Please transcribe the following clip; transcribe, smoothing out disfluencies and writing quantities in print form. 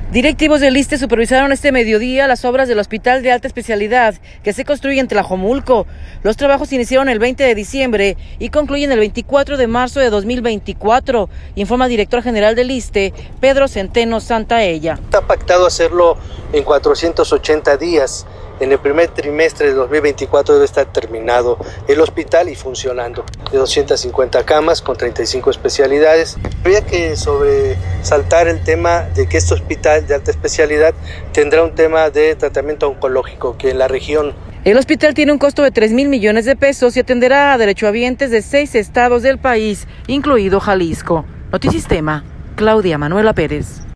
Directivos del ISSSTE supervisaron este mediodía las obras del Hospital de Alta Especialidad que se construye en Tlajomulco. Los trabajos iniciaron el 20 de diciembre y concluyen el 24 de marzo de 2024, informa el director general del ISSSTE, Pedro Centeno Santaella. Está pactado hacerlo en 480 días. En el primer trimestre de 2024 debe estar terminado el hospital y funcionando, de 250 camas con 35 especialidades. Habría que sobresaltar el tema de que este hospital de alta especialidad tendrá un tema de tratamiento oncológico, que en la región. El hospital tiene un costo de 3,000 millones de pesos y atenderá a derechohabientes de 6 estados del país, incluido Jalisco. Notisistema, Claudia Manuela Pérez.